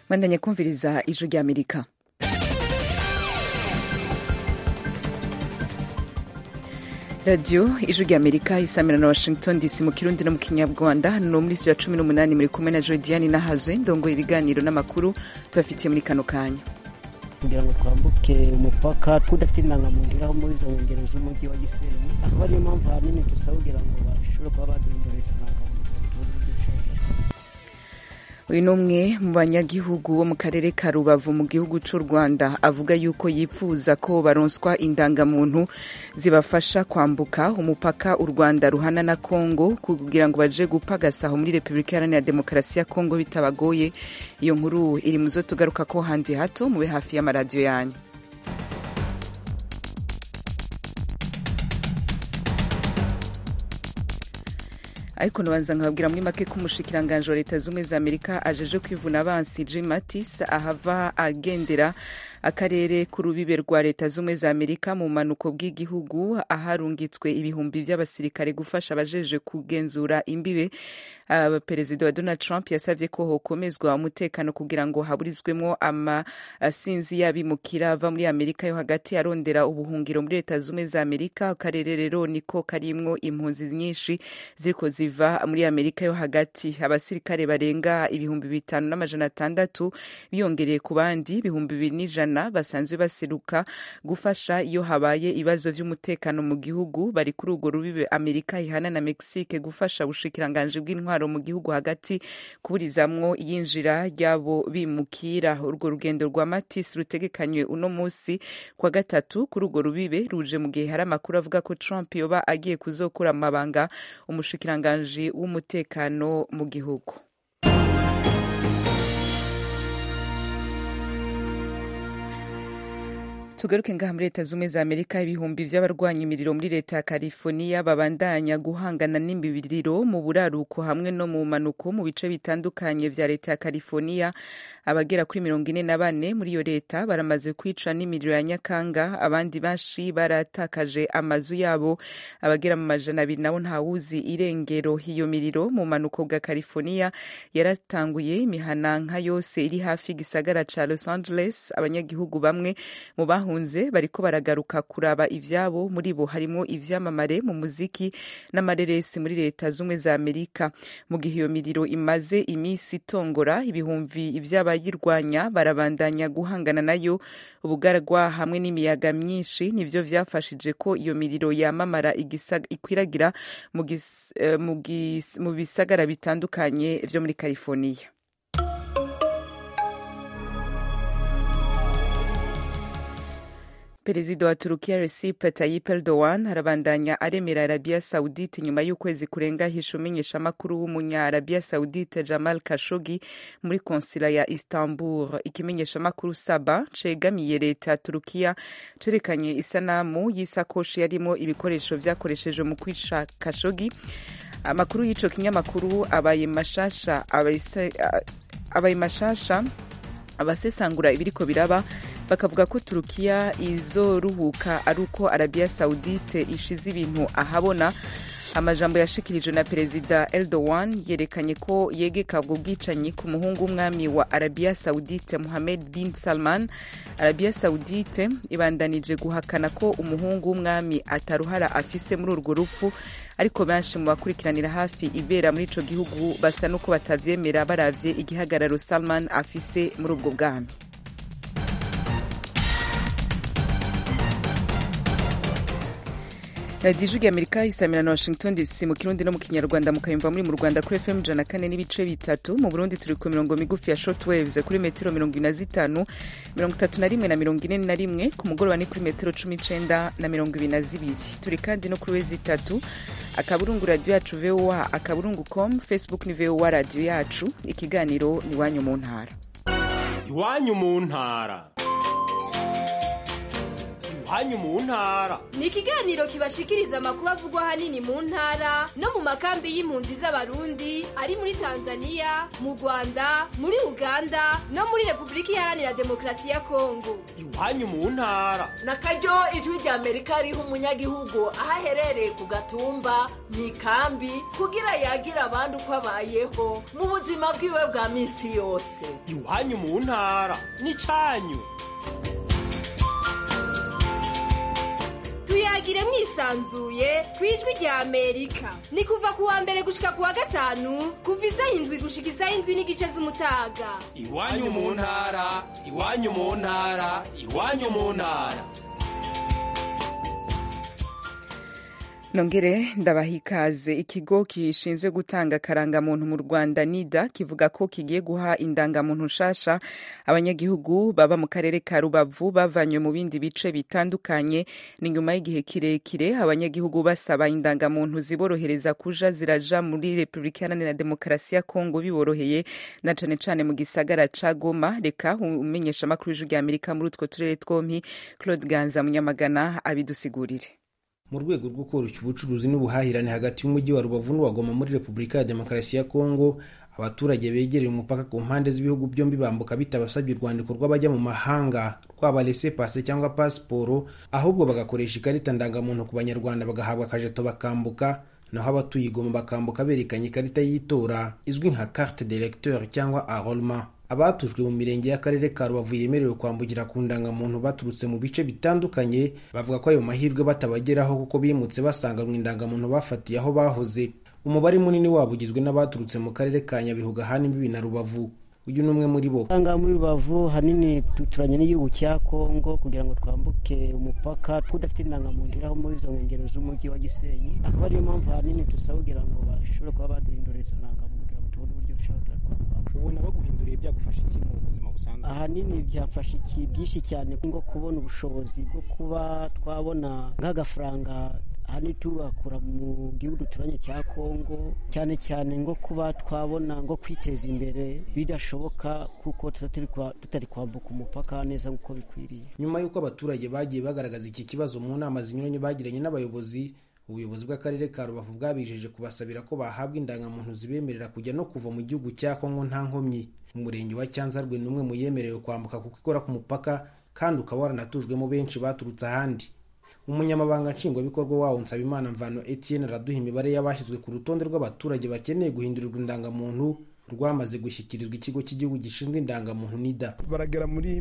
Bandanya kumviriza ijwi ry'Amerika. Radio ijwi ry'Amerika isamira na Washington DC mu Kirundi no mu Kinyarwanda. Hano muri studio ya 18 muri kumwe na Jodiane Nahazwe ndongo ibiganiro n'amakuru tubafitiye muri kano kanya. Kugira ngo twambuke umupaka tudafite indangamuntu aho muri izo nkengero z'umujyi wa Gisenyi, akaba ariyo mpamvu ahanini dusaba kugira ngo bashobore kuba baduhinduriza indangamuntu. Uyu n'umwe mu banyagihugu bo mu karere ka Rubavu mu gihugu cy'u Rwanda avuga yuko yipfuza ko baronswa indangamuntu zibafasha kwambuka umupaka u Rwanda ruhana na Kongo kugira ngo baje gupagasaho muri Repubulika Iharanira Demokarasi ya Kongo bitabagoye. Iyo nkuru iri muzo tugaruka ko handi hato mube hafi y'amaradiyo yanyu. Ariko nabanza nkababwira muri make ko umushikiranganje wa Leta z'Ubumwe za Amerika ajeje kwivuna abansi Jim Mattis ahava agendera akarere k'urubibe rwa Leta z'Ubumwe za Amerika mu manuko bw'igihugu aharungitswe ibihumbi by'abasirikare gufasha abajeje kugenzura imbibe. Perezida wa Donald Trump yasavye ko hokomezwa umutekano kugira ngo haburizwemo amasinzi y'abimukira ava muri Amerika yo hagati arondera ubuhungiro muri Leta z'Ubumwe za Amerika. Akarere rero niko karimwo impunzi nyinshi ziriko ziva muri Amerika yo hagati. Abasirikare barenga ibihumbi 5,600 biyongereye ku bandi ibihumbi 2,100 basanzwe baseruka gufasha iyo habaye ibibazo vy'umutekano mu gihugu. Bari kuri urwo rubibe Amerika ihana na Mexique gufasha ubushikiranganje bw'intwaro mu gihugu hagati kuburizamwo yinjira ryabo bimukira. Urwo rugendo rwa Mattis rutegekanywe uno musi kwa gatatu kuri urwo rubibe ruje mu gihe hari amakuru avuga ko Trump yoba agiye kuzokura amabanga umushikiranganje w'umutekano mu gihugu. Tugaruke ngaha muri Leta z'Ubumwe za Amerika. Ibihumbi vy'abarwanya imiriro muri Leta ya California babandanya guhangana n'imbibiriro mu buraruko hamwe no mu manuko mu bice bitandukanye vya Leta ya California. Abagera kuri 44 muri iyo leta baramaze kwica n'imiriro ya Nyakanga, abandi bashi baratakaje amazu yabo. Abagera mu majana 200 nabo ntawuzi irengero. Iyo miriro mu manuko bwa California yaratanguye imihana nka yose iri hafi gisagara ca Los Angeles. Abanyagihugu bamwe mu bahunze bariko baragaruka kuraba ivyabo, muri bo harimo ivyamamare mu muziki n'amareresi muri Leta z'Ubumwe za Amerika. Mu gihe iyo miriro imaze imisi itongora, ibihumbi ivy'abayirwanya barabandanya guhangana nayo. Ubugaragwa hamwe n'imiyaga myinshi nivyo vyafashije ko iyo miriro yamamara ikwiragira mu bisagara bitandukanye vyo muri California. Perezida wa Turukiya Recep Tayyip Erdogan arabandanya aremera Arabia Saudite nyuma y'ukwezi kurenga hisho menyesha makuru w'umunya Arabia Saudite Jamal Khashoggi muri konsila ya Istanbul. Ikimenyesha makuru Saba cegamiye Leta ya Turukiya cerekanye isanamu y'isakoshi yarimo ibikoresho vyakoresheje mu kwica Khashoggi. Amakuru y'ico kinyamakuru abaye mashasha abasesangura ibiriko biraba bakavuga ko Turukiya izoruhuka aruko Arabia Saudite ishize ibintu ahabona. Amajambo yashikirijwe na Perezida Erdogan yerekanye ko yegeka ubwo bwicanyi ku muhungu w'umwami wa Arabia Saudite Mohammed bin Salman. Arabia Saudite ibandanije guhakana ko umuhungu w'umwami ataruhara afise muri urwo rupfu, ariko benshi mu bakurikiranira hafi ibera muri ico gihugu basa nuko batavyemera baravye igihagararo Salman afise muri ubwo bwami. Radio ijwi ry'Amerika isamira na Washington DC mu Kirundi no mu Kinyarwanda, mukayumva muri mu Rwanda kuri FM 104 n'ibice bitatu. Mu Burundi turi ku mirongo migufi ya shortwaves kuri metero 25, 31 na 41, ku mugoroba ni kuri metero 19 na 22. Turi kandi no kuri wezi 3 akaburungu radio yacu VOA akaburungu.com, Facebook ni VOA radio yacu. Ikiganiro ni wanyu mu ntara. Iwanyu mu ntara. iwanyu mu ntara. Ni ikiganiro kibashikiriza amakuru avugwa hanini mu ntara no mu makambi y'impunzi z'abarundi ari muri Tanzania, mu Rwanda, muri Uganda no muri Republika Iharanira Demokarasi ya Kongo. Iwanyu mu ntara. Nakaryo ijwi rya Amerika riha umunyagihugu aho aherereye ku gatumba mu ikambi kugira yagira abandi uko abayeho mu buzima bwiwe bwa minsi yose. Iwanyu mu ntara n'icyanyu. Tuyagire mwisanzuye kwijwi rya Amerika. Ni kuva kuwa mbere gushika kuwa gatanu kuva isaha 7 gushika isaha 7 n'igice z'umutaga. Iwanyu mu ntara, iwanyu mu ntara, iwanyu mu ntara. Nongere ndabaha ikaze. Ikigo kishinzwe gutanga karangamuntu mu Rwanda NIDA kivuga ko kigiye guha indangamuntu nshasha abanyagihugu baba mu karere ka Rubavu bavanywe mu bindi bice bitandukanye. Ni nyuma y'igihe kirekire abanyagihugu basaba indangamuntu ziborohereza kuja ziraja muri Republika Iharanira Demokarasi ya Kongo biboroheye, na cane cane mu gisagara ca Goma. Reka umenyesha amakuru y'ijwi rya Amerika muri utwo turere twompi Claude Ganza Munyamagana abidusigurire. Mu rwego rwo koroshya ubucuruzi n'ubuhahirane hagati y'umujyi wa Rubavu n'uwa Goma muri Republika ya Demokarasi ya Kongo, abaturage begereye umupaka ku mpande z'ibihugu byombi bambuka bitabasabye urwandiko rw'abajya mu mahanga rwaba laissez-passer cyangwa pasiporo, ahubwo bagakoresha ikarita ndangamuntu ku Banyarwanda bagahabwa akajeto bakambuka, naho abatuye Goma bakambuka berekanye ikarita y'itora izwi nka carte d'électeur cyangwa enrôlement. Abatujwe mu mirenge y'akarere ka Rubavu yemerewe kwambukira ku ndangamuntu baturutse mu bice bitandukanye bavuga ko ayo mahirwe batabageraho kuko bimutse basanga mu indangamuntu bafatiye aho bahoze. Umubare munini wabo ugizwe n'abaturutse mu karere ka Nyabihu gahana imbibi na Rubavu. Uyu numwe muri bo. Anga muri Rubavu hanini tuturanye n'igihugu cya Kongo kugira ngo twambuke umupaka tudafite indangamuntu iraho muri zo nkengero z'umujyi wa Gisenyi. Akaba ariyo mpamvu hanini tusaba kugira ngo bashobore kuba baduhinduriza indangamuntu kugira ngo tubone uburyo bushobora ubona baguhinduriye byagufasha iki mu buzima busanzwe? Ahanini byafasha iki byinshi cyane ngo kubona ubushobozi bwo kuba twabona nk'agafaranga hani tugakura mu gihugu duturanye cya Kongo, cyane cyane ngo kuba twabona ngo kwiteza imbere bidashoboka kuko tutari kwambuka umupaka neza nk'uko bikwiriye. Nyuma y'uko abaturage bagiye bagaragaza iki kibazo mu nama zinyuranye bagiranye n'abayobozi, ubuyobozi bw'akarere ka Rubavu bwabijeje kubasabira ko bahabwa indangamuntu zibemerera kujya no kuva mu gihugu cya Kongo nta nkomyi. Umurenge wa Cyanzarwe ni umwe mu yemerewe kwambuka kuko ikora ku mupaka kandi ukaba waranatujwemo benshi baturutse ahandi. Umunyamabanga nshingwabikorwa wawo Nsabimana Mvano Etienne araduha imibare y'abashyizwe ku rutonde rw'abaturage bakeneye guhindurirwa indangamuntu rwamaze gushyikirizwa ikigo cy'igihugu gishinzwe indangamuntu NIDA. Baragera muri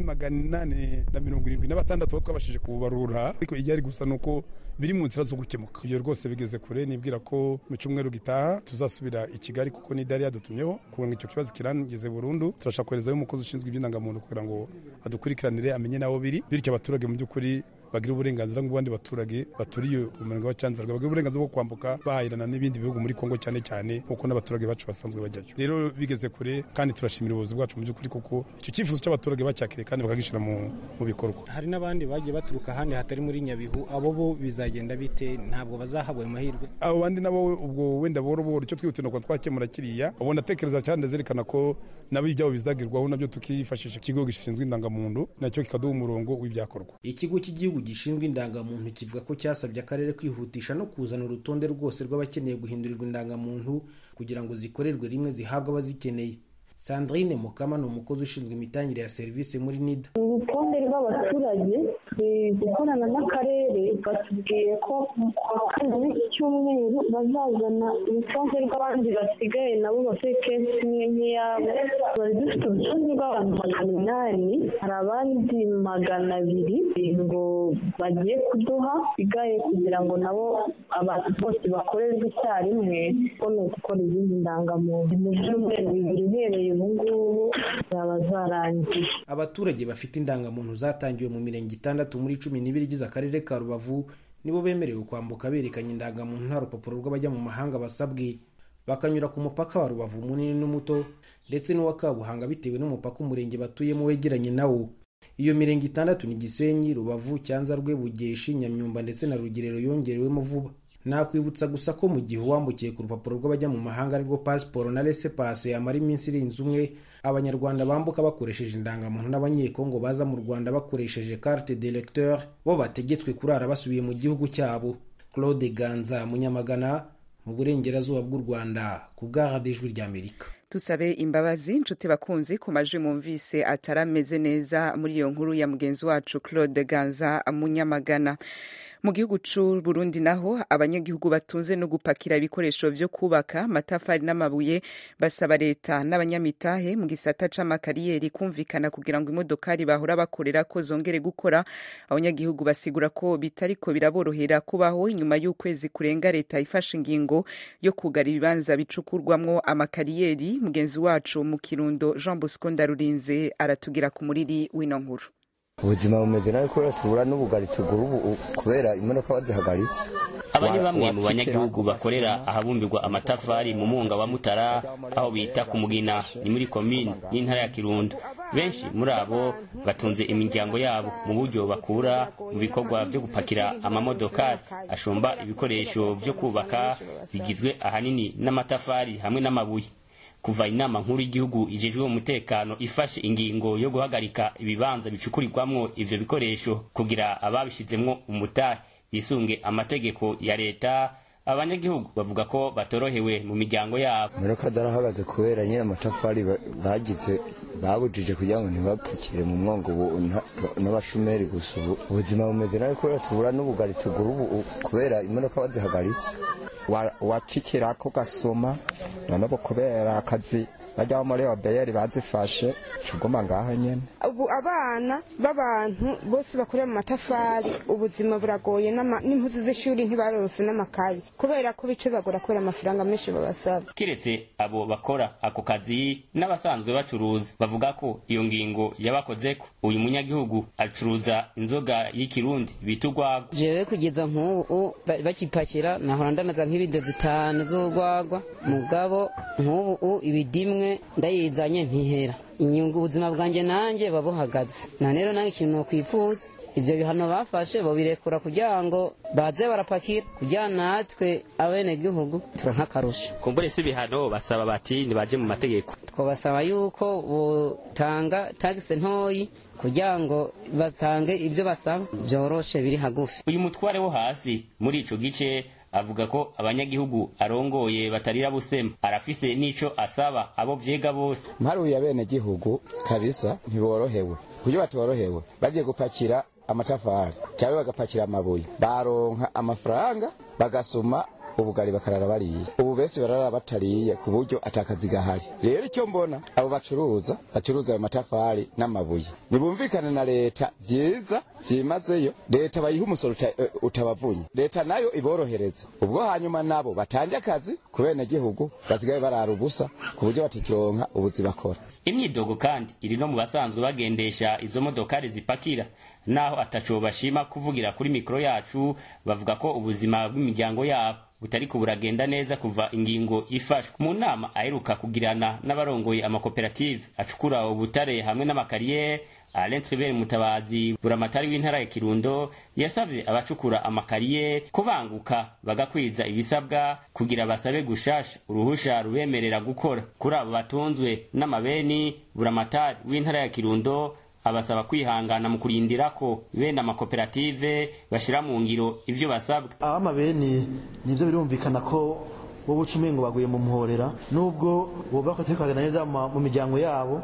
876 twabashije kubarura, ariko ijyari gusa nuko biri mu nzira zo gukemuka. Ibyo rwose bigeze kure, nibwira ko mu cyumweru gitaha tuzasubira i Kigali kuko NIDA yari yadutumyeho kugira ngo icyo kibazo kirangeze burundu. Turashaka koherezayo umukozi ushinzwe iby'indangamuntu kugira ngo adukurikiranire amenye naho biri, bityo abaturage mu by'ukuri bagira uburenganzira nk'ubandi baturage baturiye umurenge wa Cyanzarwe, bagira uburenganzira bwo kwambuka bahahirana n'ibindi bihugu muri Kongo cyane cyane kuko n'abaturage bacu basanzwe bajyayo. Rero bigeze kure kandi turashimira ubuyobozi bwacu mu by'ukuri kuko icyo cyifuzo cy'abaturage bacyakiriye kandi bakagishyira mu bikorwa. Hari n'abandi bagiye baturuka ahandi hatari muri Nyabihu, abo bo bizagenda bite? Ntabwo bazahabwa amahirwe? Abo bandi nabo ubwo wenda boro icyo twihutira ko twakemura kiriya, ubona tekereza cyane zerekana ko nabo ibyabo bizagerwaho, nabyo tukifashisha ikigo gishinzwe indangamuntu nacyo kikaduha umurongo w'ibyakorwa. Ikigo cy'igihugu gishinzwe indangamuntu kivuga ko cyasabye akarere kwihutisha no kuzana urutonde rwose rw'abakeneye guhindurirwa indangamuntu kugira ngo zikorerwe rimwe zihabwe abazikeneye. Sandrine Mukama ni umukozi ushinzwe imitangire ya serivisi muri NIDA. Urutonde rw'abaturage gukorana n'akarere batubwiye ko kandi n'iki cyumweru bazazana urutonde rw'abandi basigaye nabo bafite kesi imwe nk'iyabo. Bari dufite urutonde rw'abantu 800, hari abandi 200 ngo bagiye kuduha bigaye kugira ngo nabo abantu bose bakorerwe icyarimwe ko ni ugukora izindi ndangamuntu mu byumweru 2 uhereye ubu ngubu zaba zarangiye. Abaturage bafite indangamuntu zatangiwe mu mirenge 6 muri 12 igize akarere ka Rubavu nibo bemerewe kwambuka berekanye indangamuntu nta rupapuro rw'abajya mu mahanga basabwe, bakanyura ku mupaka wa Rubavu munini n'umuto ndetse n'uwa Kabuhanga bitewe n'umupaka umurenge batuyemo wegeranye nawo. Iyo mirenge 6 ni Gisenyi, Rubavu, Cyanzarwe, Bugeshi, Nyamyumba ndetse na Rugerero yongerewemo vuba. nakwibutsa gusa ko mu gihe uwambukiye ku rupapuro rw'abajya mu mahanga arirwo pasiporo na laissez-passer yamara iminsi irenze umwe, abanyarwanda bambuka bakoresheje indangamuntu n'abanyekongo baza mu Rwanda bakoresheje carte d'électeur bo bategetswe kurara basubiye mu gihugu cyabo. Claude Ganza, Munyamagana, mu burengerazuba bw'u Rwanda, ku bwa Ijwi ry'Amerika. Tusabe imbabazi nshuti bakunzi ku majwi mumvise atarameze neza muri iyo nkuru ya mugenzi wacu Claude Ganza Munyamagana. Mu gihugu c'u Burundi naho abanyagihugu batunze no gupakira ibikoresho vyo kubaka amatafari n'amabuye basaba leta n'abanyamitahe mu gisata c'amakariyeri kumvikana kugira ngo imodokari bahora bakorera ko zongere gukora. Abanyagihugu basigura ko bitariko biraborohera kubaho inyuma y'ukwezi kurenga leta ifashe ingingo yo kugara ibibanza bicukurwamwo amakariyeri. Mugenzi wacu mu Kirundo Jean Bosco Ndarurinze aratugira ku muriri w'ino nkuru. Ubuzima bumeze nabi kubera tubura n'ubugari tugura ubu kubera imodoka bazihagaritse. Aba ni bamwe mu banyagihugu bakorera ahabumbirwa amatafari mu Munga wa Mutara aho bita ku Mugina ni muri komine n'intara ya Kirundo. Benshi muri abo batunze imiryango yabo mu buryo bakura mu bikorwa byo gupakira amamodoka ashomba ibikoresho byo kubaka bigizwe ahanini n'amatafari hamwe n'amabuye. Kuva inama nkuru y'igihugu ijejwe umutekano ifashe ingingo yo guhagarika ibibanza bicukurirwamwo ivyo bikoresho kugira ababishizemwo umutahe bisunge amategeko ya leta, abanyagihugu bavuga ko batorohewe mu miryango yabo. Imodoka zarahagaze kubera nyine amatafari bagize babujije kugira ngo ntibapfukire mu mwongo n'abashumeri gusa. Ubuzima bumeze nabi kubera tubura n'ubugari tugura ubu kubera imodoka bazihagaritse. Wacikirako gasoma nabo kubera akazi bajya muri obeyeri bazifashe cugoma ngaho nyene. Ubu abana b'abantu bose bakorera mu matafari ubuzima buragoye n'impuzu z'ishuri ntibarose n'amakayi kubera ko bice bagora kubera amafaranga menshi babasaba. Kiretse abo bakora ako kazi n'abasanzwe bacuruza bavuga ko iyo ngingo yabakozeko. Uyu munyagihugu acuruza inzoga y'ikirundi bitugwagwa. Jewe kugeza nk'ubu bakipakira nahora ndanaza nk'ibido 5 z'urwagwa mugabo nk'ubu ibidimwe ndayizanye ntihera. Inyungu ubuzima bwanjye nanjye babuhagaze. Na rero nange ikintu nokwifuza ivyo bihano bafashe bo birekura kugira ngo baze barapakira kugira natwe abene gihugu turankakarusha. Kumbure si bihano basaba bati nibaje mu mategeko. Twabasaba yuko botanga taxe ntoyi kugira ngo batange ivyo basaba byoroshe biri hagufi. Uyu mutware wo hasi muri ico gice avuga ko abanyagihugu arongoye batarira busema, arafise nico asaba abo vyega bose. Mparuye abene gihugu kabisa ntiborohewe. Kuyo batorohewe bagiye gupakira amatafari cyangwa bagapakira amabuye baronka amafaranga bagasoma ubugari bakarara bariye. Ubu bese barara batariye ku buryo atakazi gahari. Rero icyo mbona abo bacuruza ayo matafari n'amabuye nibumvikane na leta vyiza vyimazeyo, leta bayiha umusoro utabavunye, leta nayo iborohereza ubwo hanyuma nabo batanje akazi kubene gihugu basigaye barara ubusa ku buryo batikironka ubuzi bakora. Imyidogo kandi iri no mu basanzwe bagendesha izo modokari zipakira, naho ataco bashima kuvugira kuri mikro yacu. Bavuga ko ubuzima bw'imiryango yabo butariko buragenda neza kuva ingingo ifashwe. Mu nama aheruka kugirana n'abarongoye amakoperative acukura ubutare hamwe n'amakariyeri, Alain Tribert Mutabazi buramatari w'intara ya Kirundo yasavye abacukura amakariyeri kubanguka bagakwiza ibisabwa kugira basabe gushasha uruhusha rubemerera gukora. Kuri abo batunzwe n'amabeni, buramatari w'intara ya Kirundo abasaba kwihangana mu kurindira ko bene amakoperative bashira mu ngiro ivyo basabwa. Amabeni nivyo birumvikana ko bo bucumengo baguye mu muhorera, nubwo boba ko tukagana neza mu miryango yabo,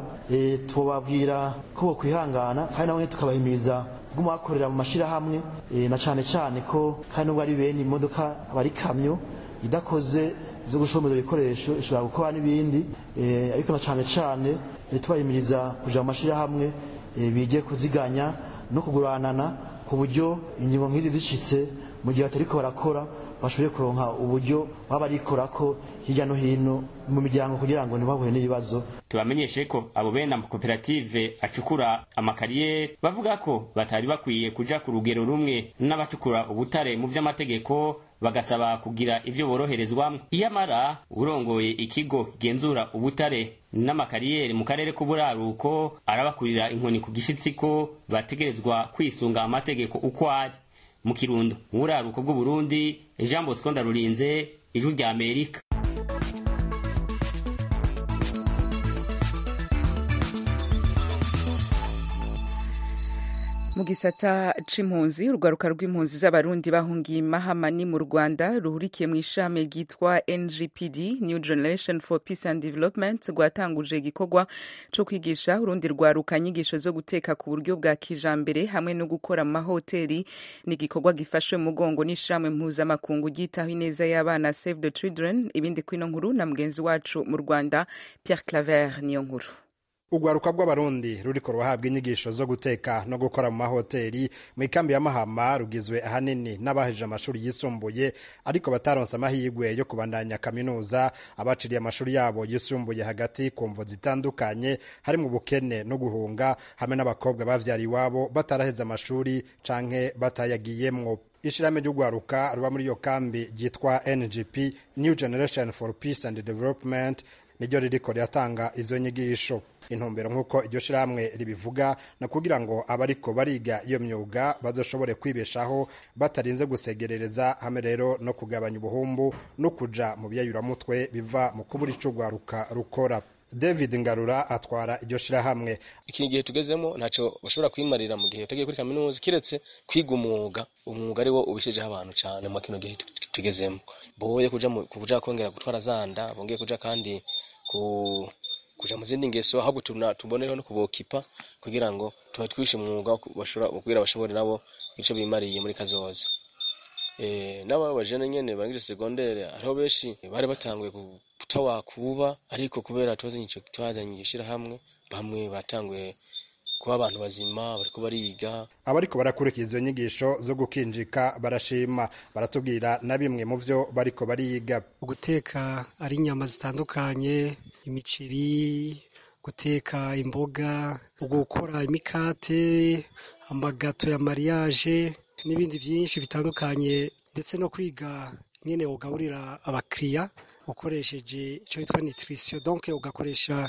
tubabwira ko bo kwihangana kandi nabo tukabahimiriza kuguma bakorera mu mashira hamwe, na cane cane ko kandi nubwo ari bene imodoka abari kamyo idakoze byo gushomeza ibikoresho ishobora gukora n'ibindi, ariko na cane cane tubahimiriza kuja mu mashira hamwe bige kuziganya no kuguranana ku buryo ingingo nk'izi zishitse mu gihe batariko barakora bashoboye kuronka uburyo baba barikora ko hirya no hino mu miryango kugira ngo ntibahuye n'ibibazo. Tubamenyeshe ko abo bene amakoperative acukura amakariyeri bavuga ko batari bakwiye kuja ku rugero rumwe n'abacukura ubutare mu vy'amategeko, bagasaba kugira ivyo boroherezwamwo. Iyamara urongoye ikigo genzura ubutare n'amakariyeri mu karere k'uburaruko arabakurira inkoni ku gishitsi ko bategerezwa kwisunga amategeko uko ari. mu Kirundo mu buraruko bw'Uburundi. Jean Bosco Ndarurinze, Ijwi rya Amerika. Mu gisata c'impunzi, urwaruka rw'impunzi z'abarundi bahungiye Mahamani mu Rwanda ruhurikiye mu ishami ryitwa NGPD, New Generation for Peace and Development, rwatanguje igikorwa co kwigisha urundi rwaruka inyigisho zo guteka ku buryo bwa kijambere hamwe no gukora mu mahoteli. Ni igikorwa gifashwe mu mugongo n'ishirahamwe mpuzamakungu ryitaho ineza y'abana Save the Children. Ibindi kwino nkuru na mugenzi wacu mu Rwanda Pierre Claver niyo nkuru. Urwaruka rw'abarundi ruriko ruhabwa inyigisho zo guteka no gukora mu mahoteli mu ikambi ya Mahama rugizwe ahanini n'abahejeje amashuri yisumbuye ariko bataronse amahirwe yo kubandanya kaminuza, abaciriye amashuri yabo yisumbuye hagati ku mvo zitandukanye harimo ubukene no guhunga, hamwe n'abakobwa bavyara iwabo bataraheza amashuri canke batayagiyemwo. Ishirahamwe ry'urwaruka ruba muri iyo kambi ryitwa NGP, New Generation for Peace and Development, niryo ririko riratanga izo nyigisho. Intumbero nk'uko iryo shirahamwe ribivuga na kugira ngo abariko bariga iyo myuga bazoshobore kwibeshaho batarinze gusegerereza, hamwe rero no kugabanya ubuhumbu no kuja mu biyayuramutwe biva mu kubura ico urwaruka rukora. David Ngarura atwara iryo shirahamwe. Iki gihe tugezemo ntaco bashobora kwimarira mu gihe utagiye kuri kaminuza kiretse kwiga umwuga ari wo ubishijeho abantu cyane mu kino gihe tugezemo. Boye kuja kongera gutwara zanda, bongeye kuja kandi kuja mu zindi ngeso, ahubwo tubonereho no kubokipa kugira ngo tubatwishe umwuga kugira bashobore nabo ico bimariye muri kazoza. Nabo bajene nyene barangije secondaire ariho benshi bari batanguye kutawakuba, ariko kubera twazanye igishira hamwe bamwe batanguye kuba abantu bazima bariko bariga. Abariko barakurikiza izo nyigisho zo gukinjika barashima, baratubwira na bimwe mu vyo bariko bariga. Guteka ari inyama zitandukanye, imiceri, guteka imboga, gukora imikate, amagato ya mariage n'ibindi byinshi bitandukanye, ndetse no kwiga nyene ugaburira abakiriya ukoresheje ico bitwa nutrition, donc ugakoresha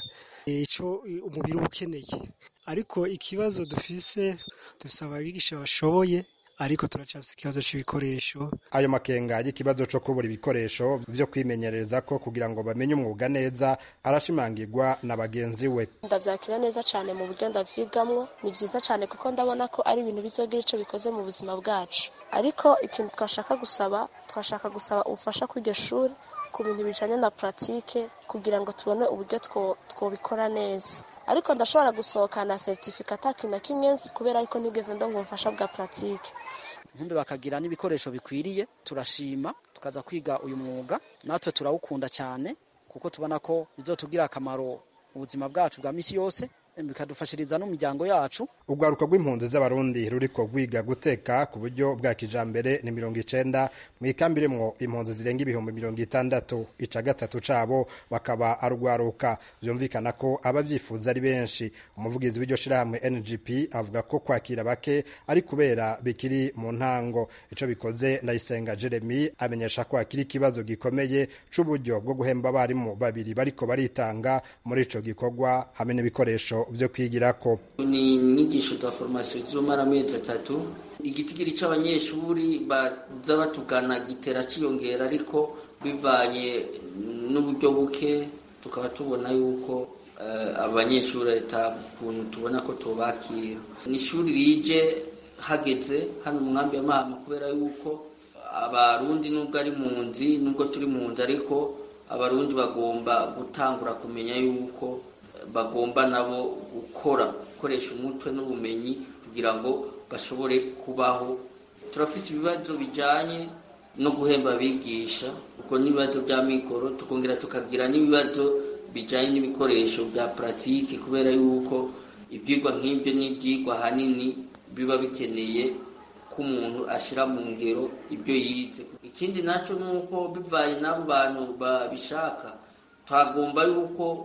ico umubiri ukeneye. Ariko ikibazo dufise ababigisha bashoboye, ariko turacafise ikibazo c'ibikoresho. Ayo makenga y'ikibazo co kubura ibikoresho vyo kwimenyereza ko kugira ngo bamenye umwuga neza arashimangirwa na bagenzi we. Ndavyakira neza cane mu buryo ndavyigamwo, ni vyiza cane kuko ndabona ko ari ibintu bizogira ico bikoze mu buzima bwacu. Ariko ikintu twashaka gusaba ubufasha kw'iryo shuri ku bintu bijanye na pratique kugira ngo tubone uburyo twobikora neza. Ariko ndashobora gusohokana certificate akina kimwenzi kubera ariko nigeze ndongo ubufasha bwa pratique. Nkumbe bakagira n'ibikoresho bikwiriye, turashima tukaza kwiga uyu mwuga, natwe turawukunda cyane kuko tubona ko bizotugira akamaro mu buzima bwacu bwa misi yose, bikadufashiriza no miryango yacu. Urwaruka rw'impunzi z'abarundi ruriko rwiga guteka ku buryo bwa kijambere ni 90 mu ikambiremwo impunzi zirenga ibihumbi 60, ica gatatu cabo bakaba arugwaruka. Byumvikana ko abavyifuza ari benshi. Umuvugizi w'iryo shirahamwe NGP avuga ko kwakira bake ari kubera bikiri mu ntango. Ico bikoze Ndayisenga Jeremy amenyesha ko akiri kibazo gikomeye c'uburyo bwo guhemba abarimu babiri bariko baritanga muri ico gikorwa hamwe n'ibikoresho vyo kwigirako. Ni inyigisho za formation z'umara amezi 3. Igitigiri c'abanyeshuri baza batugana gitera ciyongera, ariko bivanye n'uburyo buke tukaba tubona yuko abanyeshuri kuntu tubona ko tubakira. Ni ishuri rije hageze hano mu nkambi ya Mahama kubera yuko abarundi nubwo ari munzi, nubwo turi munzi, ariko abarundi bagomba gutangura kumenya yuko bagomba nabo gukoresha umutwe n'ubumenyi kugira ngo bashobore kubaho. Turafise ibibazo bijanye no guhemba abigisha, uko n'ibibazo bya mikoro, tukongera tukagira n'ibibazo bijanye n'ibikoresho bya pratique kubera yuko ibyigwa nk'ibyo n'ibyigwa hanini biba bikeneye ko umuntu ashira mu ngero ibyo yize. Ikindi naco nuko bivaye n'abo bantu babishaka, twagomba yuko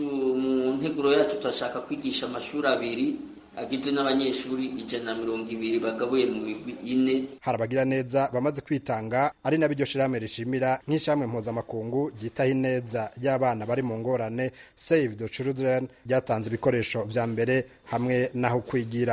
mu nteguro yacu turashaka kwigisha amashuri 2 agizwe n'abanyeshuri 120 bagabuye mu migwi 4. Harabagira neza bamaze kwitanga ari nabiryo shirahamwe rishimira nk'ishamwe mpuzamakungu ryitaho ineza y'abana bari mu ngorane Save the Children ryatanze ibikoresho vya mbere hamwe naho kwigira.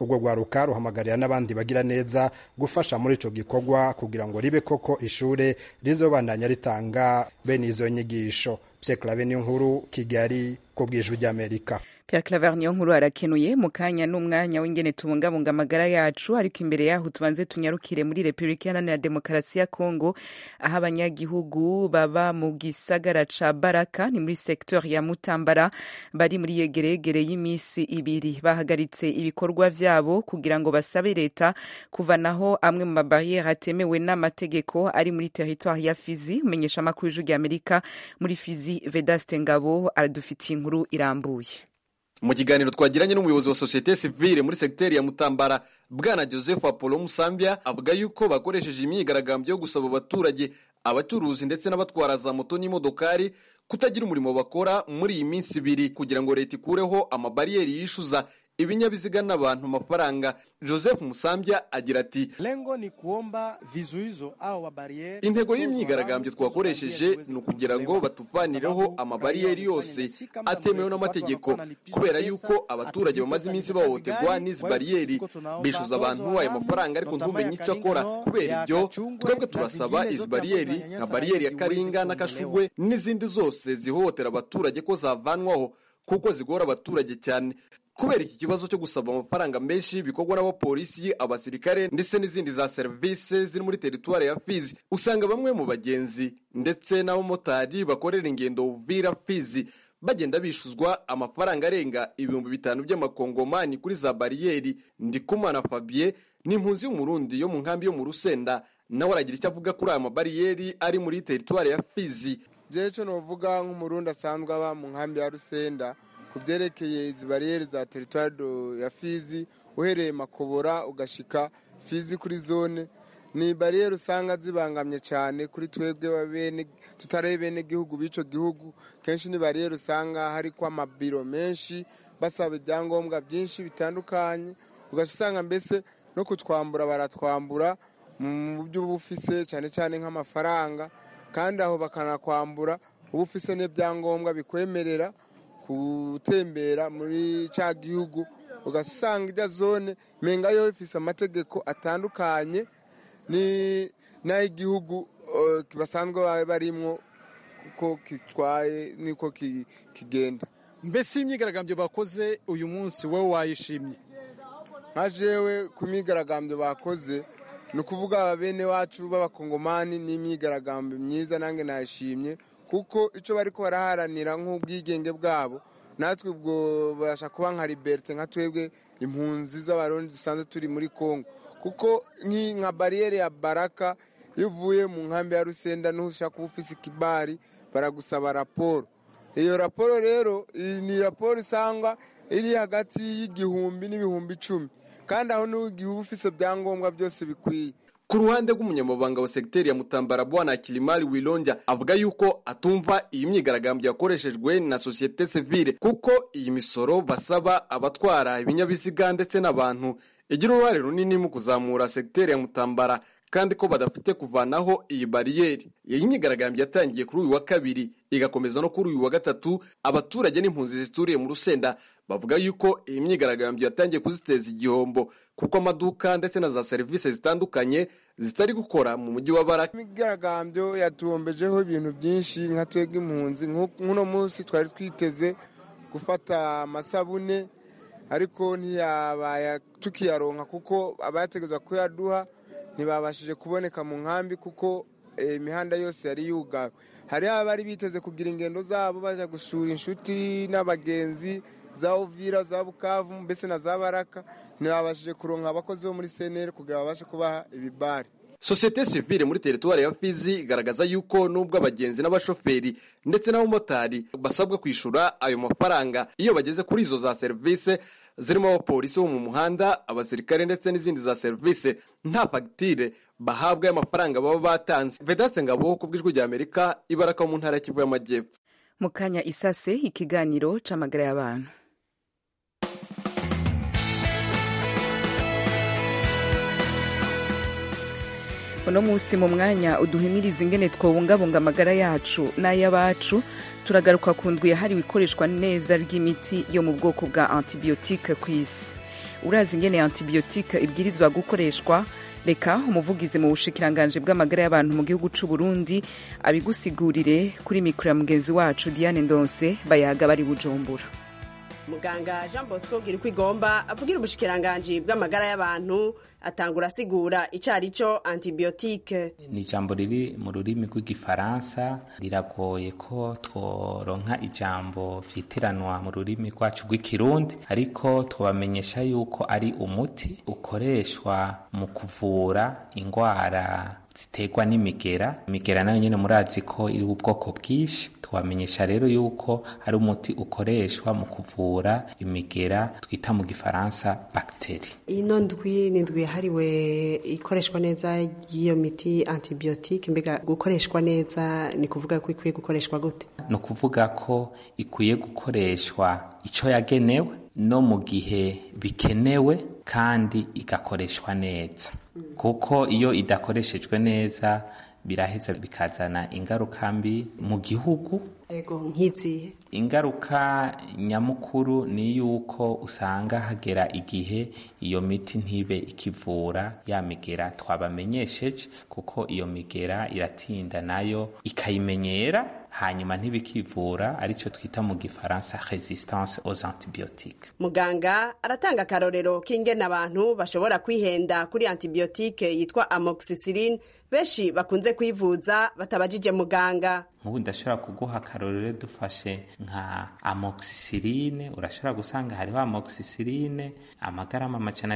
urwo rwaruka ruhamagarira n'abandi bagira neza gufasha muri ico gikorwa kugira ngo ribe koko ishure rizobandanya ritanga bene izo nyigisho. Pierre Claver Niyonkuru, Kigali, ku bw'Ijwi ry'Amerika. Pierre Claver Niyonkuru arakenuye. Mu kanya n'umwanya w'ingene tubungabunga amagara yacu, ariko imbere yaho tubanze tunyarukire muri Repubulika Iharanira Demokarasi ya Kongo, aho abanyagihugu baba mu gisagara ca Baraka ni muri secteur ya Mutambara bari muri yegeregere y'imisi ibiri, bahagaritse ibikorwa vyabo kugira ngo basabe leta kuvanaho amwe mu mabarriere atemewe n'amategeko ari muri territoire ya Fizi. Umenyesha amakuru y'Ijwi ry'Amerika muri Fizi Vedaste Ngabo aradufitiye inkuru irambuye. Mu kiganiro twagiranye n'umuyobozi wa societe civile muri secteur ya Mutambara, Bwana Joseph Apollo Musambya, avuga yuko bakoresheje imyigaragambyo yo gusaba abaturage, abacuruzi ndetse n'abatwara za moto n'imodokari kutagira umurimo bakora muri iyi minsi ibiri kugira ngo leta ikureho amabariyeri yishuza ibinyabiziga n'abantu amafaranga. Joseph Musambya agira ati, lengo ni kuomba vizuizo au mabariyeri. Intego y'imyigaragambyo twakoresheje ni ukugira ngo batuvanireho amabariyeri yose atemewe n'amategeko, kubera yuko abaturage bamaze iminsi bahohoterwa n'izi bariyeri, bishuza abantu ayo mafaranga ariko ntumenye icyo akora. Kubera ibyo twebwe turasaba izi bariyeri nka bariyeri ya Karinga n'Akashugwe n'izindi zose zihohotera abaturage ko zavanwaho, kuko zigora abaturage cyane. Kubera iki kibazo cyo gusaba amafaranga menshi bikorwa n'abapolisi, abasirikare ndetse n'izindi za service ziri muri teritwari ya Fizi, usanga bamwe mu bagenzi ndetse n'abamotari bakorera ingendo Uvira Fizi bagenda bishuzwa amafaranga arenga 5,000 by'amakongomani kuri za bariyeri. Ndikumana Fabien ni impunzi y'umurundi yo mu nkambi yo mu Rusenda, nawe aragira icyo avuga kuri aya mabariyeri ari muri teritwari ya Fizi. Jecho novuga nk'umurundi asanzwe aba mu nkambi ya Rusenda kubyerekeye izi bariyeri za teritwari ya Fizi, uhereye Makobora ugashika Fizi kuri zone, ni bariyeri usanga zibangamye cyane kuri twebwe babene tutarebe bene gihugu bico gihugu. Kenshi ni bariyeri usanga hari kwa mabiro menshi basaba ibyangombwa byinshi bitandukanye, ugasanga mbese no kutwambura baratwambura mu buryo bufise cyane cyane nk'amafaranga, kandi aho bakanakwambura ubufise n'ibyangombwa bikwemerera gutembera muri ca gihugu. Ugasanga ijya zone menga yo ifise amategeko atandukanye ni n'ay'igihugu basanzwe barimwo kuko kitwaye niko kigenda. Mbese imyigaragambyo bakoze uyu munsi wowe wayishimye? Nka jewe ku myigaragambyo bakoze ni ukuvuga bene wacu b'abakongomani n'imyigaragambyo myiza, nange nayishimye kuko icyo bariko baraharanira nk'ubwigenge bwabo, natwe ubwo basha kuba nka liberté nka twebwe impunzi z'abarundi dusanzwe turi muri Kongo. Kuko nka bariyeri ya Baraka iyo uvuye mu nkambi ya Rusenda n'ushaka kuba ufise ikibari baragusaba raporo. Iyo raporo rero ni raporo isanga iri hagati y'igihumbi n'ibihumbi 10, kandi aho n'ugihugu ufise byangombwa byose bikwiye. Ku ruhande rw'umunyamabanga wa sekiteri ya Mutambara Bwana Kilimali Wilonja avuga yuko atumva iyi myigaragambyo yakoreshejwe na societe civile, kuko iyi misoro basaba abatwara ibinyabiziga ndetse n'abantu igira uruhare runini mu kuzamura sekiteri ya Mutambara, kandi ko badafite kuvanaho iyi bariyeri. Iyi myigaragambyo yatangiye kuri uyu wa kabiri igakomeza no kuri uyu wa gatatu. Abaturage n'impunzi zituriye mu Rusenda bavuga yuko iyi myigaragambyo yatangiye kuziteza igihombo, kuko amaduka ndetse na za service zitandukanye zitari gukora mu mujyi wa Baraka. Imyigaragambyo yatuombejeho ibintu byinshi nka twebwe impunzi. Nk'uno munsi twari twiteze gufata amasabune, ariko ntiyabaye tukiyaronka kuko abategezwa kuyaduha ntibabashije kuboneka mu nkambi kuko imihanda yose yari yugawe. Hari abari biteze kugira ingendo zabo baje gusura inshuti n'abagenzi za Uvira, za Bukavu, mbese na za Baraka, ntibabashije kuronka abakozi bo muri CNR kugira babashe kubaha ibibari. Societe civile muri teritwari ya Fizi igaragaza yuko nubwo abagenzi n'abashoferi ndetse n'abamotari basabwa kwishura ayo mafaranga iyo bageze kuri izo za service zirimo abapolisi bo mu muhanda, abasirikare ndetse n'izindi za service, nta fagitire bahabwa y'amafaranga baba batanze. Vedaste Ngabo ku bw'Ijwi ry'Amerika, Ibaraka mu ntara ya Kivu y'Amajyepfo. Mu kanya isase ikiganiro c'amagara y'abantu. Uno musi mu mwanya uduhimiriza ingene twobungabunga amagara yacu n'ay'abacu, turagaruka ku ndwi yahariwe ikoreshwa neza ry'imiti yo mu bwoko bwa antibiotique ku isi. urazi ingene antibiotique ibwirizwa gukoreshwa reka umuvugizi mu bushikiranganje bw'amagara y'abantu mu gihugu c'u Burundi abigusigurire kuri mikro ya mugenzi wacu Diane Ndonse bayaga bari Bujumbura. Muganga Jean Bosco Girkwigomba avugira ubushikiranganje bw'amagara y'abantu atangura asigura icarico antibiotique. Ni ijambo riri mu rurimi rw'igifaransa, riragoye ko tworonka ijambo vyitiranwa mu rurimi rwacu rw'ikirundi, ariko twabamenyesha yuko ari umuti ukoreshwa mu kuvura ingwara ziterwa n'imigera. Imigera nayo nyene murazi ko iri ubwoko bwinshi, twamenyesha rero yuko ari umuti ukoreshwa mu kuvura imigera twita mu gifaransa bakteri. Ino ndwi hariwe ikoreshwa neza y'iyo miti antibiotique, mbega gukoreshwa neza ni kuvuga ko ikwiye gukoreshwa gute? No kuvuga ko ikwiye gukoreshwa ico yagenewe no mu gihe bikenewe kandi igakoreshwa neza, kuko iyo idakoreshejwe neza biraheza bikazana ingaruka mbi mu gihugu. Ego nkizihe? Ingaruka nyamukuru ni yuko usanga hagera igihe iyo miti ntibe ikivura ya migera twabamenyesheje, kuko iyo migera iratinda nayo ikayimenyera hanyuma ntibikivura, arico twita mu gifaransa resistance aux antibiotiques. Muganga aratanga akarorero k'ingene abantu bashobora kwihenda kuri antibiotique yitwa amoxicilline benshi bakunze kwivuza batabajije muganga. Nk'ubu ndashobora kuguha akarorero dufashe nka amoxicilline, urashobora gusanga hariho amoxicilline amagarama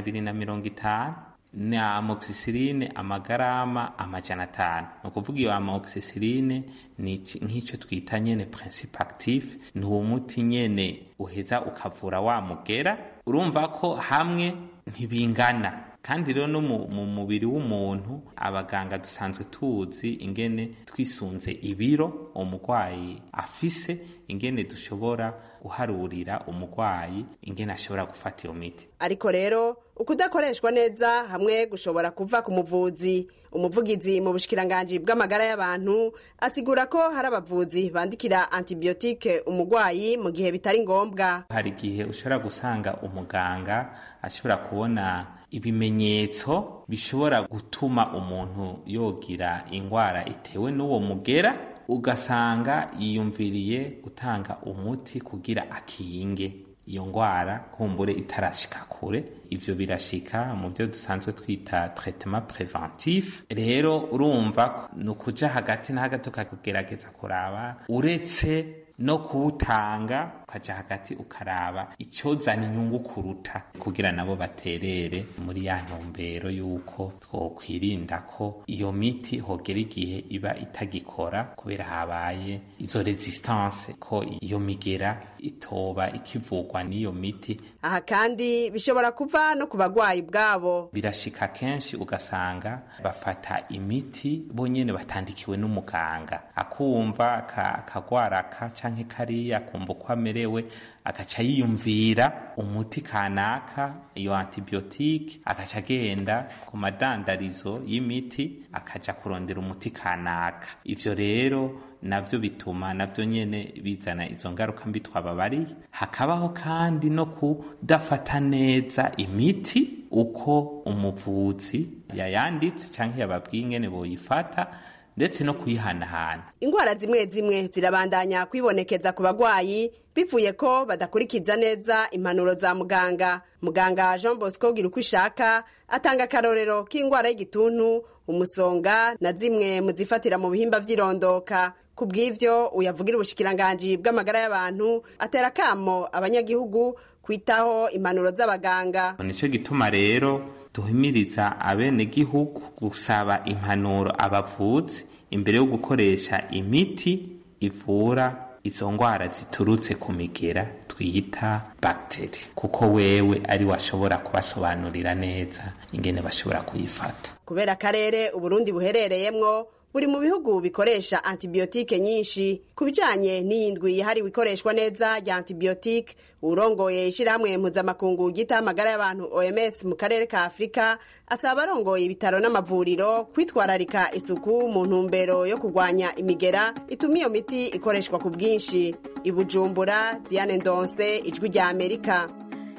250 na amoxicilline amagarama 500. Ni ukuvuga iyo amoxicilline ni nk'icyo twita nyene principe actif, ni umuti nyene uheza ukavura wa mugera. Urumva ko hamwe ntibingana, kandi rero no mu mubiri w'umuntu abaganga dusanzwe tuzi ingene twisunze ibiro umurwayi afise, ingene dushobora guharurira umurwayi ingene ashobora gufata iyo miti. Ariko rero ukudakoreshwa neza hamwe gushobora kuva ku muvuzi. Umuvugizi mu bushikiranganje bw'amagara y'abantu asigura ko hari abavuzi bandikira antibiotique umurwayi mu gihe bitari ngombwa. Hari igihe ushobora gusanga umuganga ashobora kubona ibimenyetso bishobora gutuma umuntu yogira ingwara itewe n'uwo mugera, ugasanga yiyumviriye gutanga umuti kugira akinge iyo ngwara kumbure itarashika kure. Ivyo birashika mu byo dusanzwe twita traitement preventif. Rero urumva nukuja hagati na hagati ukagerageza kuraba, uretse no kuwutanga ukaja hagati ukaraba icozana inyungu kuruta, kugira nabo baterere muri ya ntumbero yuko twokwirinda ko iyo miti hogera igihe iba itagikora kubera habaye izo resistance, ko iyo migera itoba ikivugwa n'iyo miti. Aha kandi bishobora kuva no ku bagwayi bwabo. Birashika kenshi ugasanga bafata imiti bonyene batandikiwe n'umuganga, akumva akagwaraka canke kariya kumva uko amerewe, agaca yiyumvira umuti kanaka, iyo antibiotique, agaca agenda ku madandarizo y'imiti akaja kurondera umuti kanaka. Ivyo rero navyo bituma navyo nyene bizana izo ngaruka mbi twababariye. Hakabaho kandi no kudafata neza imiti uko umuvuzi yayanditse canke yababwiye ingene boyifata, ndetse no kuyihanahana. Ingwara zimwe zimwe zirabandanya kwibonekeza ku bagwayi bivuye ko badakurikiza neza impanuro za muganga. Muganga Jean Bosco Girkwishaka atanga akarorero k'ingwara y'igituntu, umusonga na zimwe mu zifatira mu bihimba vy'irondoka. Kubw'ivyo uyavugira ubushikiranganje bw'amagara y'abantu atera kamo abanyagihugu kwitaho impanuro z'abaganga. Nico gituma rero duhimiriza abene gihugu gusaba impanuro abavuzi imbere yo gukoresha imiti ivura izo ngwara ziturutse ku migera twita bakteri, kuko wewe ari washobora kubasobanurira neza ingene bashobora kuyifata. Kubera akarere Uburundi buherereyemwo buri mu bihugu bikoresha antibiotique nyinshi. Kubijanye n'indwi yahariwe ikoreshwa neza ya antibiotique, urongoye ishirahamwe mpuzamakungu gita amagara y'abantu OMS mu karere ka Afrika asaba arongoye ibitaro n'amavuriro kwitwararika isuku mu ntumbero yo kurwanya imigera ituma iyo miti ikoreshwa ku bwinshi. I Bujumbura, Diane Ndonse, Ijwi rya Amerika.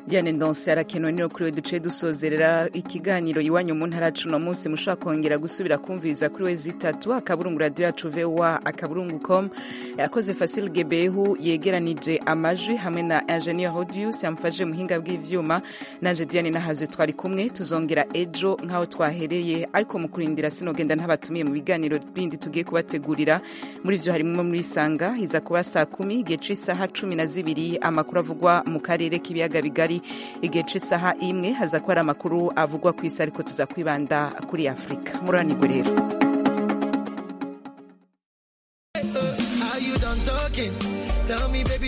Diane Ndonse arakenewe niyo kuri we duce dusozerera ikiganiro iwanyu mu ntara cuno munsi mushaka kongera gusubira kumviriza kuri we zitatu akaburungu radio yacu VOA akaburungu.com yakoze Fasil Gebehu yegeranije amajwi hamwe na Engineer Audius yamfaje muhinga bw'ivyuma nanje Diane nahaze twari kumwe tuzongera ejo nkaho twahereye ariko mu kurindira sinogenda ntabatumiye mu biganiro bindi tugiye kubategurira muri vyo harimo muri sanga hiza kuba saa 10 igihe c'isaha 12 amakuru avugwa mu karere k'ibiyaga bigari igihe c'isaha 1 haza kuba amakuru avugwa ku isi ariko tuza kwibanda kuri Afrika muranigwe rero. Tell me, baby.